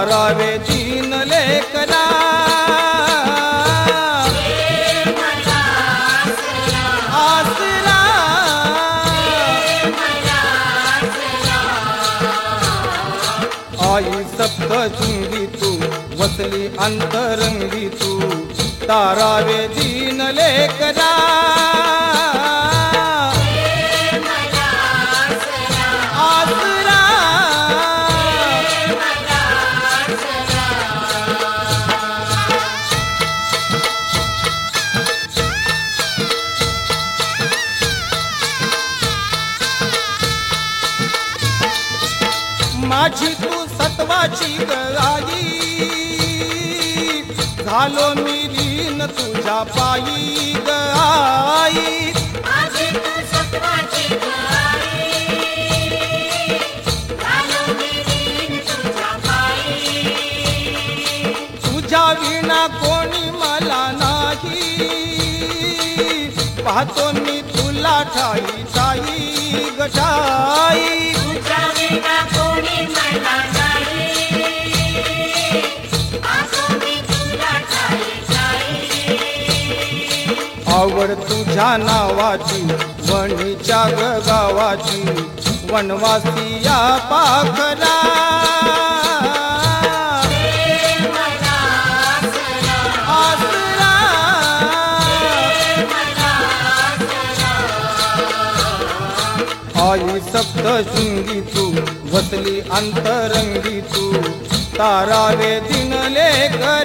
तारावे दीन लेकरा आसरा आई सप्तशृंगी तू वसली अंतरंगी तू तारावे दीन लेकरा आसरा माझी तू सत्वाची आई झालो मी लीन तुझ्या पायी आई माझी तू सत्वाची आई झालो मी लीन तुझ्या पायी तुझ्या विना कोणी मला नाही पाहतो मी तुला ठाई ठाई गठाई तुझ्या विना कोणी मला नाही पाहतो मी तुला ठाई ठाई आवड तुझ्या नावाची वणीच्या गावाची वनवासी या पाखरा आसरा आई सप्तशृंगी तू वसली अंतरंगी तू तारावे दिन लेकरा